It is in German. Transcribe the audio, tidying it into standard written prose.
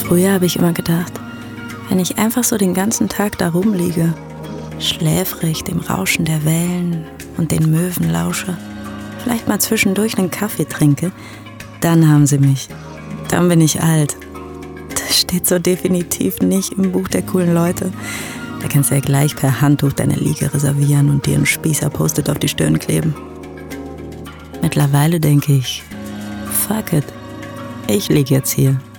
Früher habe ich immer gedacht, wenn ich einfach so den ganzen Tag da rumliege, schläfrig dem Rauschen der Wellen und den Möwen lausche, vielleicht mal zwischendurch einen Kaffee trinke, dann haben sie mich. Dann bin ich alt. Das steht so definitiv nicht im Buch der coolen Leute. Da kannst du ja gleich per Handtuch deine Liege reservieren und dir einen Spießer-Post-it auf die Stirn kleben. Mittlerweile denke ich, fuck it, ich lieg jetzt hier.